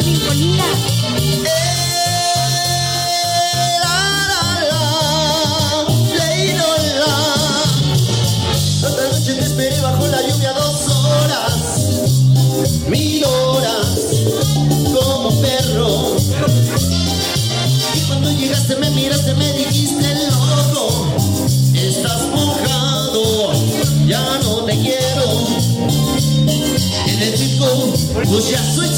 sinfonía. Otra noche te esperé bajo la lluvia 2 horas, 1000 horas, como un perro. Y cuando llegaste me miraste, me dijiste loco, estás mojado, ya no te quiero. En el circo, pues ya soy